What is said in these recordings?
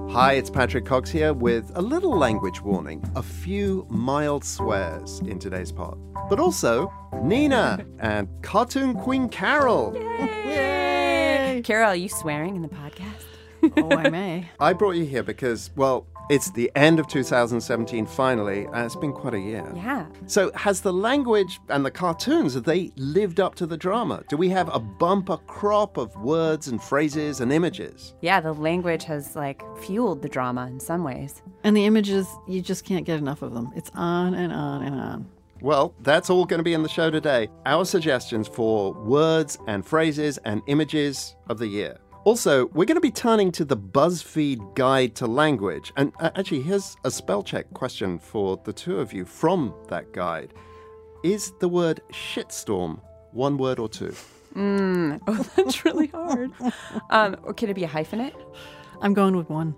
Hi, it's Patrick Cox here with a little language warning. A few mild swears in today's pod. But also, Nina and Cartoon Queen Carol. Yay! Carol, are you swearing in the podcast? Oh, I may. I brought you here because, well, it's the end of 2017 finally, and it's been quite a year. Yeah. So has the language and the cartoons, have they lived up to the drama? Do we have a bumper crop of words and phrases and images? Yeah, the language has, fueled the drama in some ways. And the images, you just can't get enough of them. It's on and on and on. Well, that's all going to be in the show today. Our suggestions for words and phrases and images of the year. Also, we're going to be turning to the BuzzFeed Guide to Language. And actually, here's a spell check question for the two of you from that guide. Is the word shitstorm one word or two? Oh, that's really hard. Or could it be a hyphenate? I'm going with one.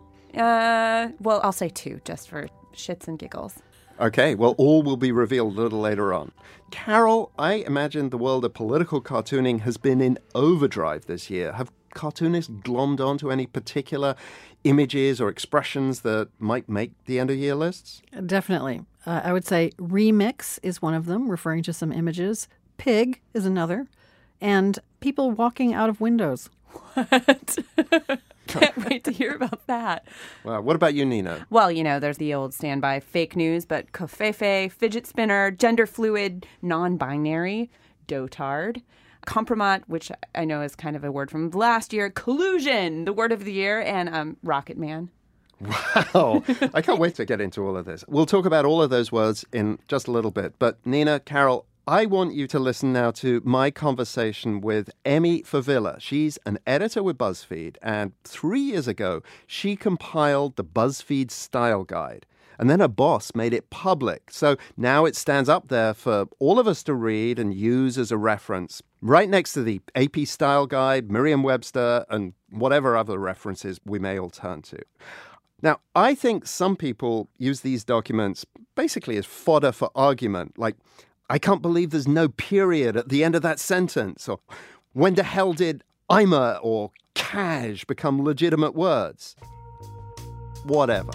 Well, I'll say two, just for shits and giggles. Okay, well, all will be revealed a little later on. Carol, I imagine the world of political cartooning has been in overdrive this year. Have cartoonists glommed onto any particular images or expressions that might make the end-of-year lists? Definitely. I would say remix is one of them, referring to some images. Pig is another. And people walking out of windows. What? Can't wait to hear about that. Well, what about you, Nina? Well, there's the old standby fake news, but covfefe, fidget spinner, gender fluid, non-binary, dotard, compromat, which I know is kind of a word from last year, collusion, the word of the year, and Rocket Man. Wow. I can't wait to get into all of this. We'll talk about all of those words in just a little bit. But Nina, Carol, I want you to listen now to my conversation with Emmy Favilla. She's an editor with BuzzFeed, and 3 years ago, she compiled the BuzzFeed Style Guide. And then her boss made it public. So now it stands up there for all of us to read and use as a reference, right next to the AP Style Guide, Merriam-Webster, and whatever other references we may all turn to. Now, I think some people use these documents basically as fodder for argument, like, I can't believe there's no period at the end of that sentence, or when the hell did I'ma or cash become legitimate words? Whatever.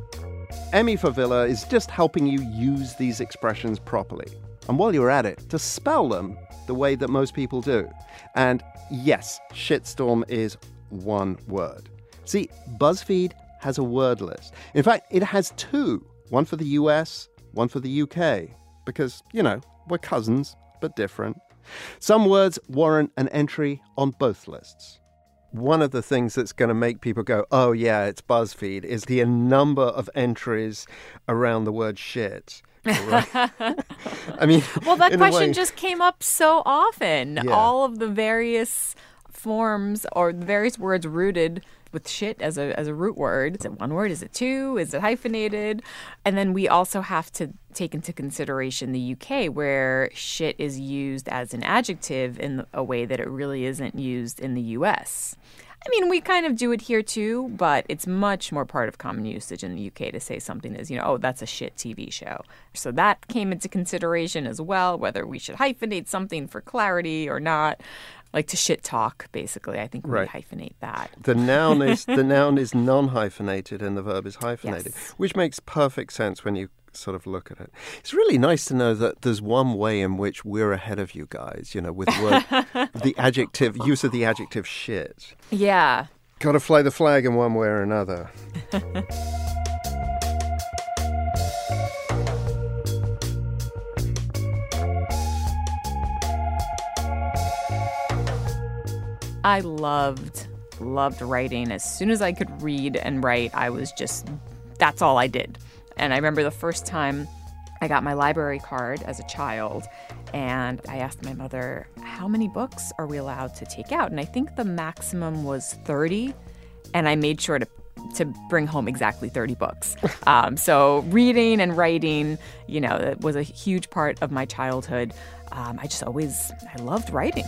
Emmy Favilla is just helping you use these expressions properly. And while you're at it, to spell them the way that most people do. And yes, shitstorm is one word. See, BuzzFeed has a word list. In fact, it has two. One for the US, one for the UK. Because, we're cousins, but different. Some words warrant an entry on both lists. One of the things that's going to make people go, oh, yeah, it's BuzzFeed, is the number of entries around the word shit. Right? I mean, well, that question just came up so often. Yeah. All of the various forms or the various words rooted with shit as a root word. Is it one word? Is it two? Is it hyphenated? And then we also have to take into consideration the UK, where shit is used as an adjective in a way that it really isn't used in the US. I mean, we kind of do it here too, but it's much more part of common usage in the UK to say something as, oh, that's a shit TV show. So that came into consideration as well, whether we should hyphenate something for clarity or not. Like to shit talk, basically. I think we would hyphenate that. The noun is non-hyphenated and the verb is hyphenated, Yes. Which makes perfect sense when you sort of look at it. It's really nice to know that there's one way in which we're ahead of you guys, with the adjective, use of the adjective shit. Yeah. Got to fly the flag in one way or another. I loved writing. As soon as I could read and write, that's all I did. And I remember the first time I got my library card as a child, and I asked my mother, how many books are we allowed to take out? And I think the maximum was 30, and I made sure to bring home exactly 30 books. So reading and writing, it was a huge part of my childhood. I loved writing.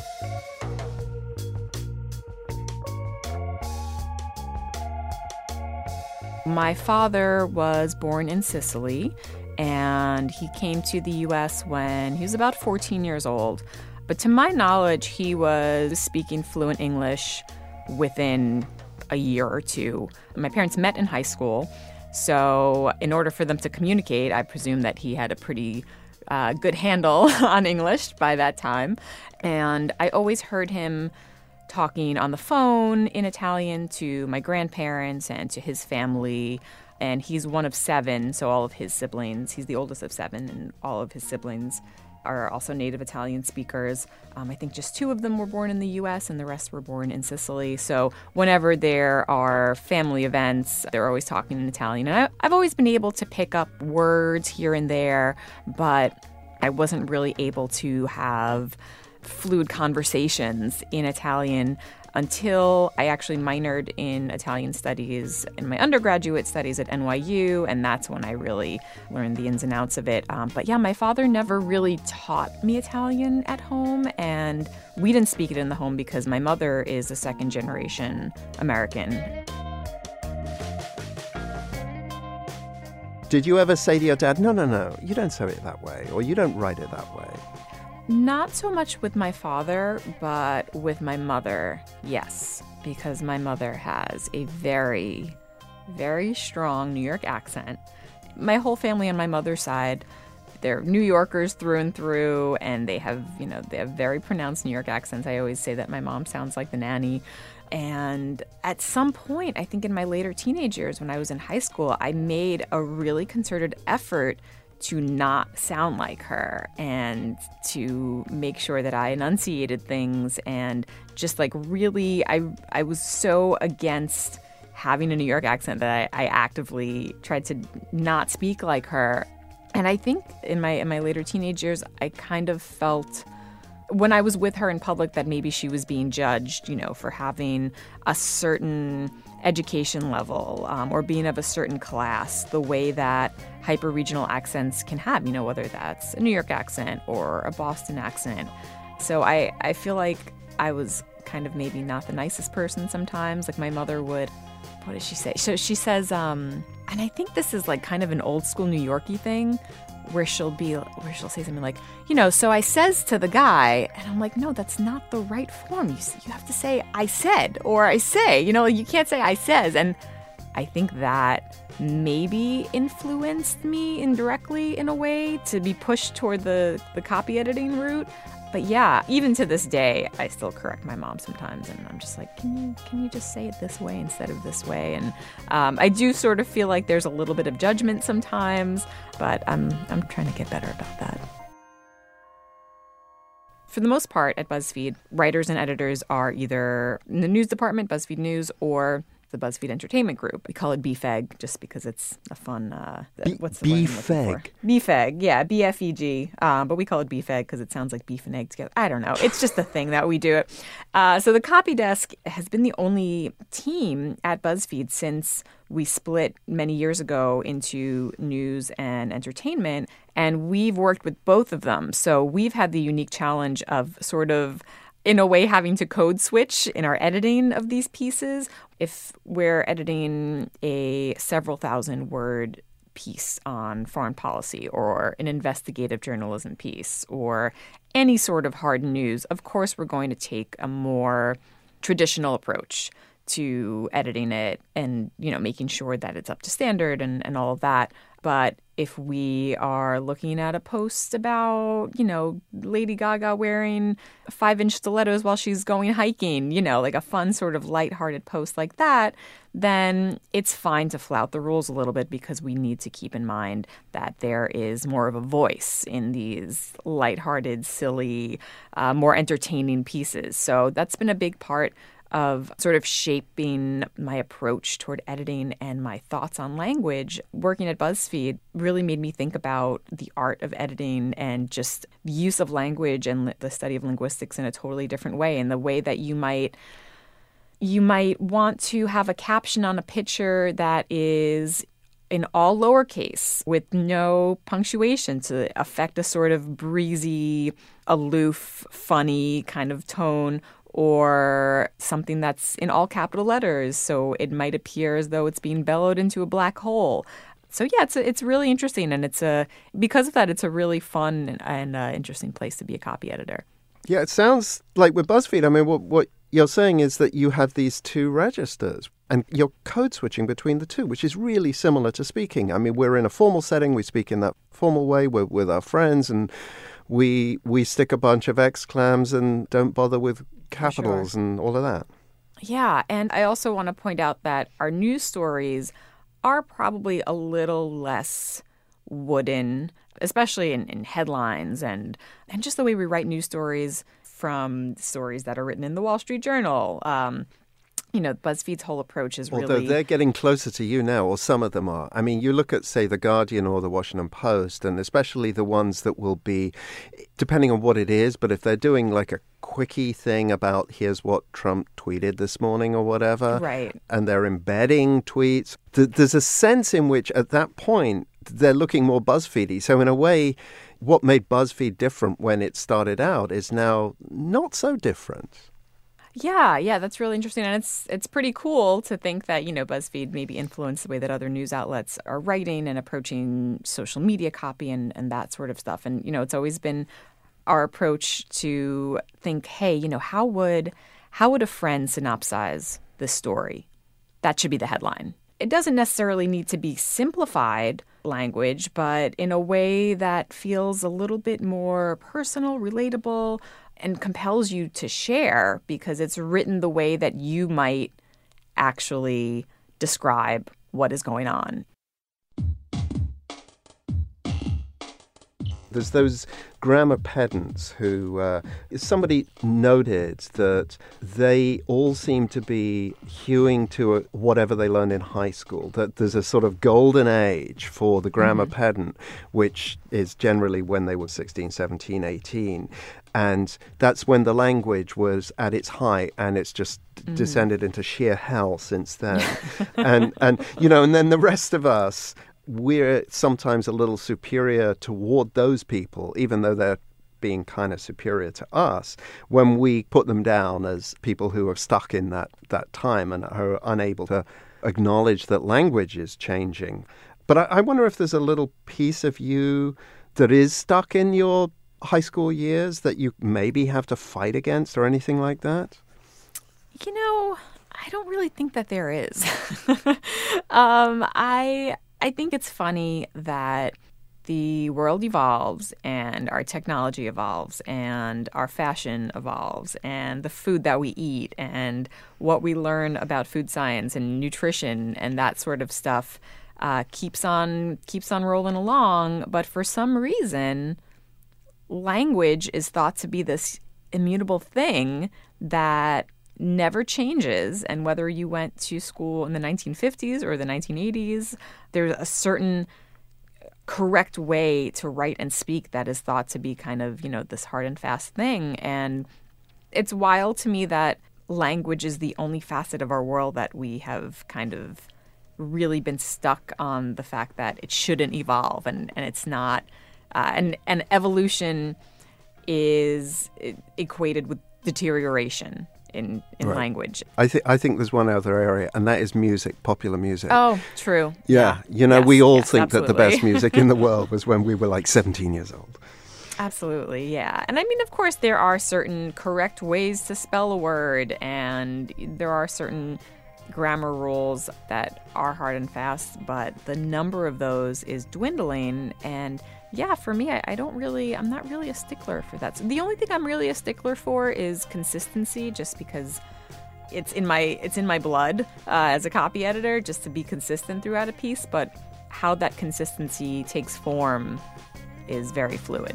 My father was born in Sicily, and he came to the U.S. when he was about 14 years old. But to my knowledge, he was speaking fluent English within a year or two. My parents met in high school, so in order for them to communicate, I presume that he had a pretty good handle on English by that time. And I always heard him talking on the phone in Italian to my grandparents and to his family. And he's one of 7, so all of his siblings, he's the oldest of 7, and all of his siblings are also native Italian speakers. I think just 2 of them were born in the U.S. and the rest were born in Sicily. So whenever there are family events, they're always talking in Italian. And I've always been able to pick up words here and there, but I wasn't really able to have fluid conversations in Italian until I actually minored in Italian studies in my undergraduate studies at NYU, and that's when I really learned the ins and outs of it. But yeah, my father never really taught me Italian at home, and we didn't speak it in the home because my mother is a second-generation American. Did you ever say to your dad, no, you don't say it that way, or you don't write it that way? Not so much with my father, but with my mother, yes. Because my mother has a very, very strong New York accent. My whole family on my mother's side, they're New Yorkers through and through, and they have very pronounced New York accents. I always say that my mom sounds like the nanny. And at some point, I think in my later teenage years, when I was in high school, I made a really concerted effort to not sound like her and to make sure that I enunciated things, and just like really, I was so against having a New York accent that I actively tried to not speak like her. And I think in my later teenage years, I kind of felt when I was with her in public that maybe she was being judged, for having a certain education level or being of a certain class, the way that hyper-regional accents can have, whether that's a New York accent or a Boston accent. So I feel like I was kind of maybe not the nicest person sometimes. Like my mother would, what does she say? So she says, and I think this is like kind of an old school New Yorkie thing, where she'll say something like, so I says to the guy, and I'm like, no, that's not the right form. You have to say I said, or I say, you can't say I says. And I think that maybe influenced me indirectly in a way to be pushed toward the copy editing route. But yeah, even to this day, I still correct my mom sometimes, and I'm just like, can you just say it this way instead of this way? And I do sort of feel like there's a little bit of judgment sometimes, but I'm trying to get better about that. For the most part at BuzzFeed, writers and editors are either in the news department, BuzzFeed News, or the BuzzFeed Entertainment Group. We call it BFEG just because it's a fun... what's the word I'm looking for? BFEG, yeah, BFEG. But we call it BFEG because it sounds like beef and egg together. I don't know. It's just a thing that we do it. So the copy desk has been the only team at BuzzFeed since we split many years ago into news and entertainment, and we've worked with both of them. So we've had the unique challenge of sort of, in a way, having to code switch in our editing of these pieces. If we're editing a several thousand word piece on foreign policy or an investigative journalism piece or any sort of hard news, of course we're going to take a more traditional approach to editing it and, making sure that it's up to standard and all of that. But if we are looking at a post about, Lady Gaga wearing 5-inch stilettos while she's going hiking, like a fun sort of lighthearted post like that, then it's fine to flout the rules a little bit because we need to keep in mind that there is more of a voice in these lighthearted, silly, more entertaining pieces. So that's been a big part of sort of shaping my approach toward editing and my thoughts on language. Working at BuzzFeed really made me think about the art of editing and just the use of language and the study of linguistics in a totally different way, in the way that you might want to have a caption on a picture that is in all lowercase with no punctuation to affect a sort of breezy, aloof, funny kind of tone, or something that's in all capital letters, so it might appear as though it's being bellowed into a black hole. So yeah, it's really interesting, and because of that, it's a really fun and interesting place to be a copy editor. Yeah, it sounds like with BuzzFeed, I mean, what you're saying is that you have these two registers and you're code switching between the two, which is really similar to speaking. I mean, we're in a formal setting. We speak in that formal way. We're with our friends and we stick a bunch of exclams and don't bother with capitals and all of that. Yeah, and I also want to point out that our news stories are probably a little less wooden, especially in headlines and just the way we write news stories from stories that are written in the Wall Street Journal. BuzzFeed's whole approach is really... Although they're getting closer to you now, or some of them are. I mean, you look at, say, The Guardian or The Washington Post, and especially the ones that will be, depending on what it is, but if they're doing like a quickie thing about here's what Trump tweeted this morning or whatever, right, and they're embedding tweets, there's a sense in which at that point they're looking more BuzzFeedy. So in a way, what made BuzzFeed different when it started out is now not so different. Yeah, that's really interesting. And it's pretty cool to think that, BuzzFeed maybe influenced the way that other news outlets are writing and approaching social media copy and that sort of stuff. And, it's always been our approach to think, hey, how would a friend synopsize this story? That should be the headline. It doesn't necessarily need to be simplified language, but in a way that feels a little bit more personal, relatable, and compels you to share because it's written the way that you might actually describe what is going on. There's those grammar pedants who, somebody noted that they all seem to be hewing to whatever they learned in high school, that there's a sort of golden age for the grammar pedant, which is generally when they were 16, 17, 18. And that's when the language was at its height, and it's just descended into sheer hell since then. and then the rest of us, we're sometimes a little superior toward those people, even though they're being kind of superior to us, when we put them down as people who are stuck in that time and are unable to acknowledge that language is changing. But I wonder if there's a little piece of you that is stuck in your high school years that you maybe have to fight against or anything like that? I don't really think that there is. I think it's funny that the world evolves and our technology evolves and our fashion evolves and the food that we eat and what we learn about food science and nutrition and that sort of stuff keeps on rolling along. But for some reason, language is thought to be this immutable thing that never changes. And whether you went to school in the 1950s or the 1980s, there's a certain correct way to write and speak that is thought to be kind of, this hard and fast thing. And it's wild to me that language is the only facet of our world that we have kind of really been stuck on the fact that it shouldn't evolve and it's not. And evolution is equated with deterioration in right. language. I think there's one other area, and that is music, popular music. Oh, true. Yeah. Yes, we all yes, think absolutely. that the best music in the world was when we were like 17 years old. Absolutely, yeah. And I mean, of course, there are certain correct ways to spell a word, and there are certain grammar rules that are hard and fast, but the number of those is dwindling. And yeah, for me, I'm not really a stickler for that. So the only thing I'm really a stickler for is consistency, just because it's in my blood as a copy editor, just to be consistent throughout a piece. But how that consistency takes form is very fluid.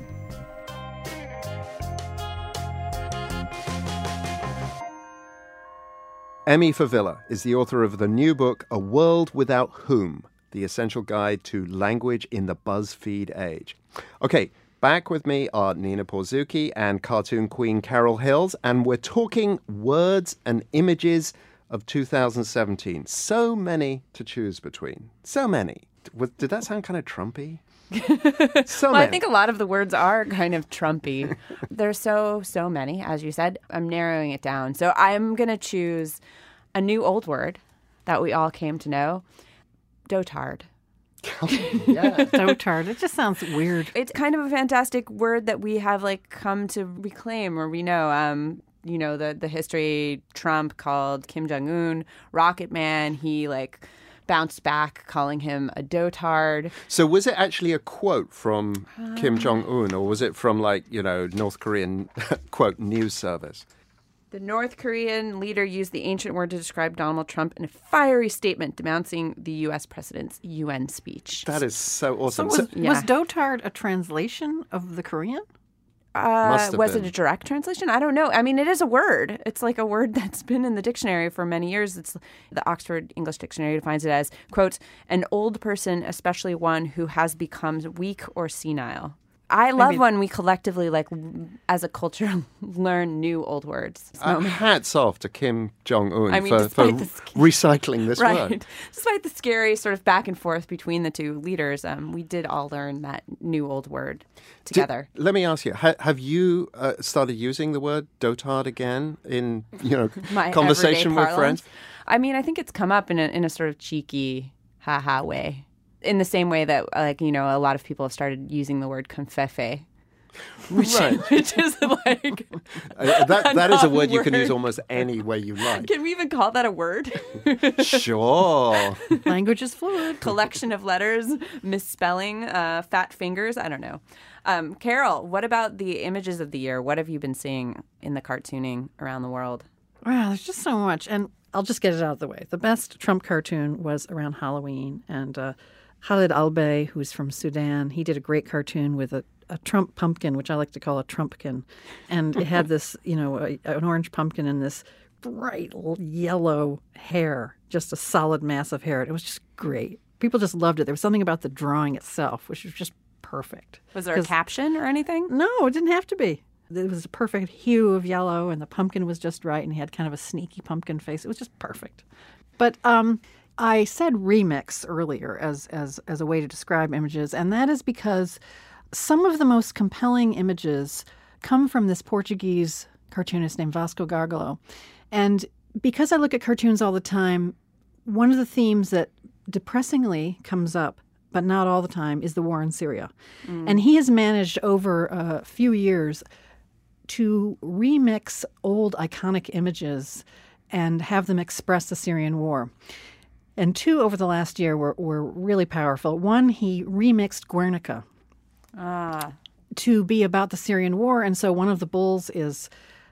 Emi Favilla is the author of the new book, A World Without Whom, The Essential Guide to Language in the BuzzFeed Age. Okay, back with me are Nina Porzucki and cartoon queen Carol Hills, and we're talking words and images of 2017. So many to choose between. So many. Did that sound kind of Trumpy? Well, I think a lot of the words are kind of Trumpy. There's so many, as you said. I'm narrowing it down. So I'm going to choose a new old word that we all came to know, dotard. Yeah. Dotard. It just sounds weird. It's kind of a fantastic word that we have come to reclaim, or we know. the history. Trump called Kim Jong-un Rocket Man. He bounced back, calling him a dotard. So was it actually a quote from Kim Jong-un, or was it from North Korean quote news service? The North Korean leader used the ancient word to describe Donald Trump in a fiery statement denouncing the U.S. president's UN speech. That is so awesome. Was dotard a translation of the Korean? Was it a direct translation? I don't know. I mean, it is a word. It's like a word that's been in the dictionary for many years. It's the Oxford English Dictionary defines it as, quote, an old person, especially one who has become weak or senile. I love when we collectively, as a culture, learn new old words. Hats off to Kim Jong-un for recycling this word. Despite the scary sort of back and forth between the two leaders, we did all learn that new old word together. Let me ask you, have you started using the word dotard again in My conversation with friends? I mean, I think it's come up in a sort of cheeky, ha-ha way. In the same way that, a lot of people have started using the word confefe, which is like that is a word you can use almost any way you like. Can we even call that a word? Sure. Language is fluid. Collection of letters, misspelling, fat fingers. I don't know. Carol, what about the images of the year? What have you been seeing in the cartooning around the world? Wow, there's just so much. And I'll just get it out of the way. The best Trump cartoon was around Halloween, and Khalid Albay, who's from Sudan, he did a great cartoon with a Trump pumpkin, which I like to call a Trumpkin. And it had this, an orange pumpkin and this bright yellow hair, just a solid mass of hair. It was just great. People just loved it. There was something about the drawing itself, which was just perfect. Was there a caption or anything? No, it didn't have to be. It was a perfect hue of yellow, and the pumpkin was just right, and he had kind of a sneaky pumpkin face. It was just perfect. But I said remix earlier as a way to describe images, and that is because some of the most compelling images come from this Portuguese cartoonist named Vasco Gargalo. And because I look at cartoons all the time, one of the themes that depressingly comes up, but not all the time, is the war in Syria. And he has managed over a few years to remix old iconic images and have them express the Syrian war. And two over the last year were really powerful. One, he remixed Guernica to be about the Syrian war. And so one of the bulls is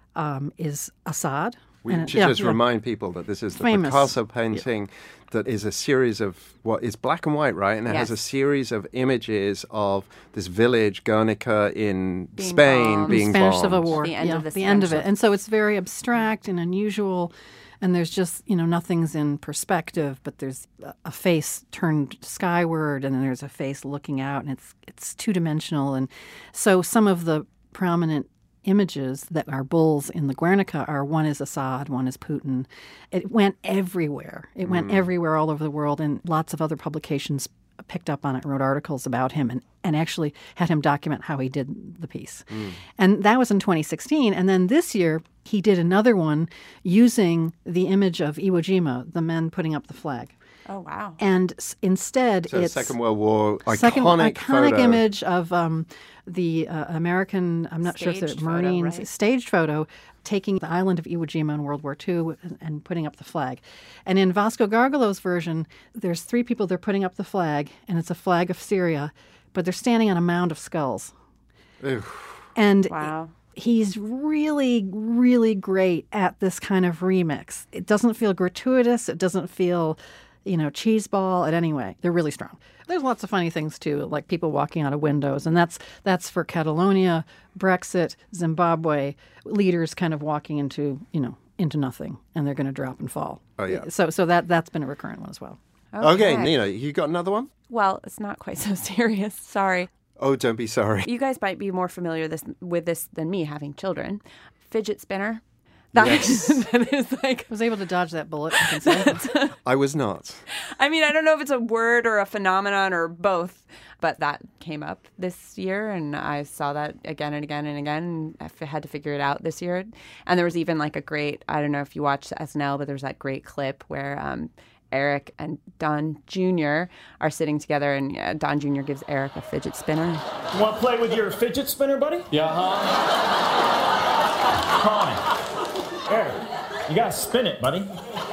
Assad. We should just remind people that this is the famous Picasso painting that is a series of it's black and white, right? And it has a series of images of this village, Guernica, in Spain being bombed. Spanish Civil War. The end of it. And so it's very abstract and unusual. And there's just, nothing's in perspective, but there's a face turned skyward, and then there's a face looking out, and it's two-dimensional. And so some of the prominent images that are bulls in the Guernica are, one is Assad, one is Putin. It went everywhere. It went everywhere all over the world, and lots of other publications picked up on it, wrote articles about him, and actually had him document how he did the piece. And that was in 2016. And then this year, he did another one using the image of Iwo Jima, the men putting up the flag. Oh, wow. And instead, it's Second World War iconic photo. Image of the American, I'm not sure if they're Marines, right? Staged photo taking the island of Iwo Jima in World War II and putting up the flag. And in Vasco Gargalo's version, there's three people, they're putting up the flag, and it's a flag of Syria, but they're standing on a mound of skulls. Oof. And wow. He's really, really great at this kind of remix. It doesn't feel gratuitous. It doesn't feel, cheeseball. And anyway, they're really strong. There's lots of funny things, too, like people walking out of windows. And that's for Catalonia, Brexit, Zimbabwe, leaders kind of walking into nothing. And they're going to drop and fall. Oh, yeah. So that's been a recurrent one as well. Okay, Nina, you got another one? Well, it's not quite so serious. Sorry. Oh, don't be sorry. You guys might be more familiar with this than me, having children. Fidget spinner. Yes. That is I was able to dodge that bullet. I can say. I was not. I mean, I don't know if it's a word or a phenomenon or both, but that came up this year, and I saw that again and again and again. I had to figure it out this year. And there was even a great, I don't know if you watched SNL, but there's that great clip where Eric and Don Jr. are sitting together, and Don Jr. gives Eric a fidget spinner. You want to play with your fidget spinner, buddy? Yeah, huh? Come on. There. You gotta spin it, buddy.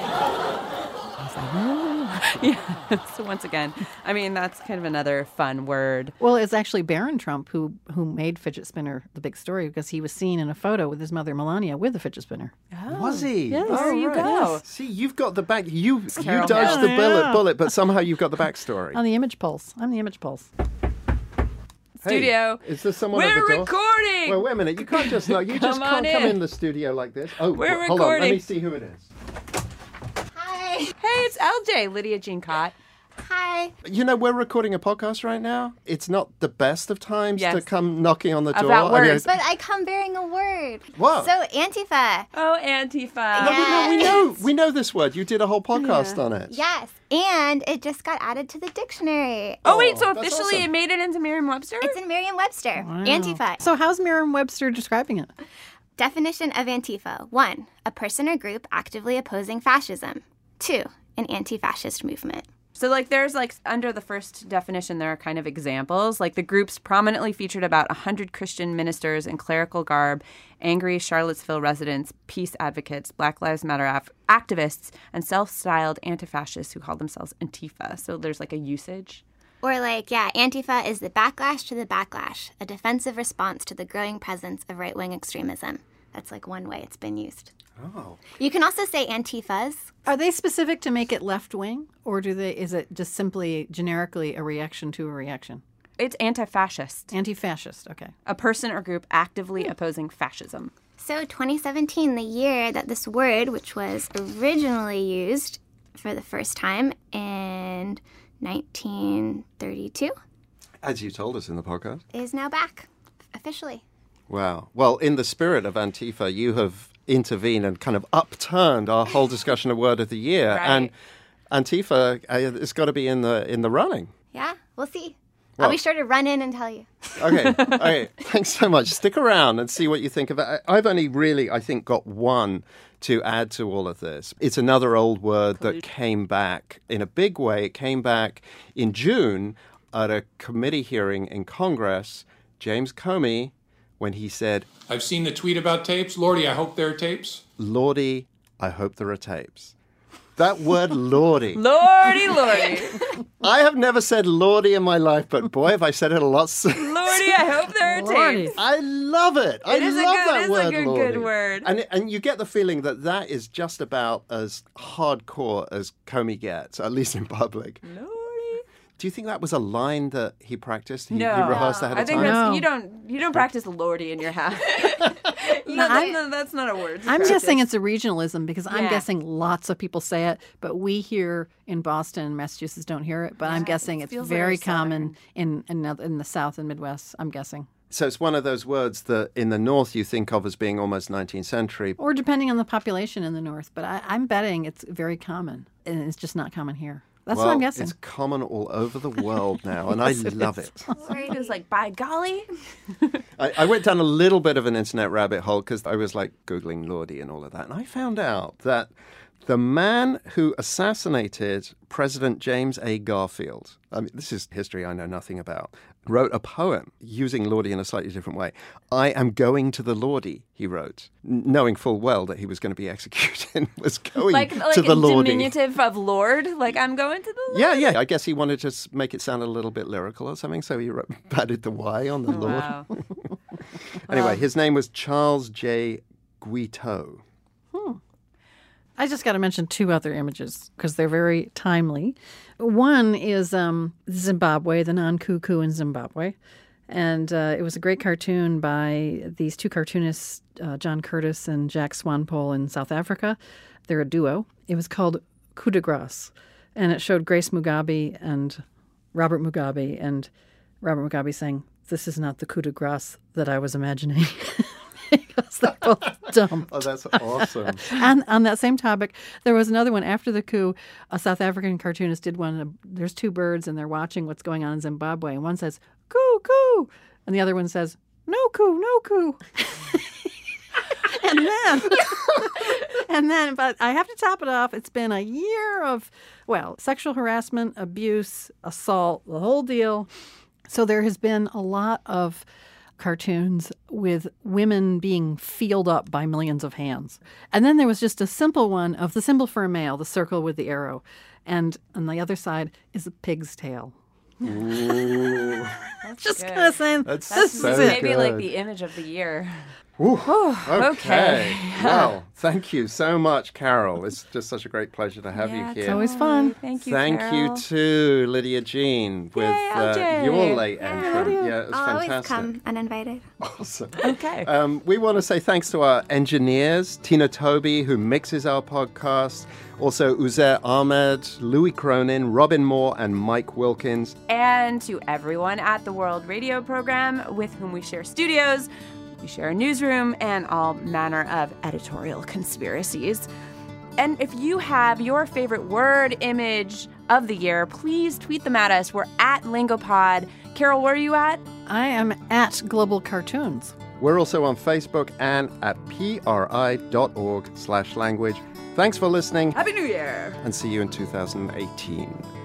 Yeah. So once again, I mean, that's kind of another fun word. Well, it's actually Barron Trump who made fidget spinner the big story because he was seen in a photo with his mother Melania with a fidget spinner. Was he? Yes. Oh, There you right. go. See, you've got the back. You Carol dodged Hill. the bullet, but somehow you've got the backstory. On the Image Pulse. I'm the Image Pulse. Studio. Hey, is there someone at We're the door? recording. Well, wait a minute. You can't just you just Come can't on come in. in the studio like this. Oh, We're hold on. Let recording. me see who it is. Hi. Hey, it's LJ, Lydia Jean Cott. Hi. You know, we're recording a podcast right now. It's not the best of times Yes. to come knocking on the door. About words. But I come bearing a word. What? So Antifa. Oh, Antifa. Yeah. we know this word. You did a whole podcast on it. Yes. And it just got added to the dictionary. Oh, wait, so that's officially awesome. it made it into Merriam-Webster? It's in Merriam-Webster. Antifa. So how's Merriam-Webster describing it? Definition of Antifa. 1. A person or group actively opposing fascism. 2. An anti-fascist movement. So, there's, under the first definition, there are kind of examples. The groups prominently featured about 100 Christian ministers in clerical garb, angry Charlottesville residents, peace advocates, Black Lives Matter activists, and self-styled anti-fascists who call themselves Antifa. So there's, a usage. Or Antifa is the backlash to the backlash, a defensive response to the growing presence of right-wing extremism. That's, one way it's been used. Oh. You can also say Antifas. Are they specific to make it left-wing, or is it just simply generically a reaction to a reaction? It's anti-fascist. Anti-fascist, okay. A person or group actively opposing fascism. So 2017, the year that this word, which was originally used for the first time in 1932, As you told us in the podcast. is now back officially. Wow. Well, in the spirit of Antifa, you have intervened and kind of upturned our whole discussion of Word of the Year. Right. And Antifa has got to be in the running. Yeah, we'll see. Well- I'll be sure to run in and tell you. Okay. Thanks so much. Stick around and see what you think of it. I've only really, I think, got one to add to all of this. It's another old word that came back in a big way. It came back in June at a committee hearing in Congress. James Comey, when he said, I've seen the tweet about tapes. Lordy, I hope there are tapes. Lordy, I hope there are tapes. That word Lordy. Lordy, lordy. I have never said Lordy in my life, but boy, have I said it a lot. Lordy, I hope there are Lordy. tapes. I love it. I It is a love good- that it is a word, good Lordy. word. And you get the feeling that is just about as hardcore as Comey gets, at least in public. Lordy. Do you think that was a line that he practiced? He No. rehearsed ahead I of think time? that's, No. you don't practice Lordy in your house. That's not a word. to I'm practice. guessing it's a regionalism because I'm Yeah. guessing lots of people say it, but we here in Boston and Massachusetts don't hear it. But I'm guessing it's feels very very common in the South and Midwest, I'm guessing. So it's one of those words that in the North you think of as being almost 19th century. Or depending on the population in the North. But I'm betting it's very common, and it's just not common here. That's well, what I'm guessing. it's common all over the world now, and I love it. Lordy was by golly. I went down a little bit of an internet rabbit hole because I was Googling Lordy and all of that. And I found out that the man who assassinated President James A. Garfield, I mean, this is history I know nothing about, wrote a poem using Lordy in a slightly different way. I am going to the Lordy, he wrote, knowing full well that he was going to be executed, was going to the a Lordy. diminutive of Lord. I'm going to the Lord. Yeah. I guess he wanted to make it sound a little bit lyrical or something, so he added the Y on the Lord. Wow. Anyway, his name was Charles J. Guiteau. I just got to mention two other images because they're very timely. One is Zimbabwe, the non-cuckoo in Zimbabwe. And it was a great cartoon by these two cartoonists, John Curtis and Jack Swanepoel in South Africa. They're a duo. It was called Coup de Grace. And it showed Grace Mugabe and Robert Mugabe saying, "This is not the coup de grace that I was imagining." Because they're both dumb. Oh, that's awesome. And on that same topic, there was another one after the coup. A South African cartoonist did one. There's two birds, and they're watching what's going on in Zimbabwe. And one says, "Coo, coo," and the other one says, "No coo, no coo." and then, but I have to top it off. It's been a year of, sexual harassment, abuse, assault, the whole deal. So there has been a lot of cartoons with women being feeled up by millions of hands. And then there was just a simple one of the symbol for a male, the circle with the arrow. And on the other side is a pig's tail. Ooh. Just kind of saying, That's this so is it. Maybe good. like the image of the year. Ooh, okay. Well, thank you so much, Carol. It's just such a great pleasure to have you Yeah, here. It's always fun. Thank you, Thank Carol. you to Lydia Jean with LJ. your late entrant. Yeah, it was I'll always fantastic. come uninvited. Awesome. Okay. We want to say thanks to our engineers, Tina Toby, who mixes our podcast, also Uzair Ahmed, Louis Cronin, Robin Moore, and Mike Wilkins. And to everyone at the World Radio Program with whom we share studios, we share a newsroom, and all manner of editorial conspiracies. And if you have your favorite word image of the year, please tweet them at us. We're at Lingopod. Carol, where are you at? I am at Global Cartoons. We're also on Facebook and at pri.org/language. Thanks for listening, Happy New Year! and see you in 2018.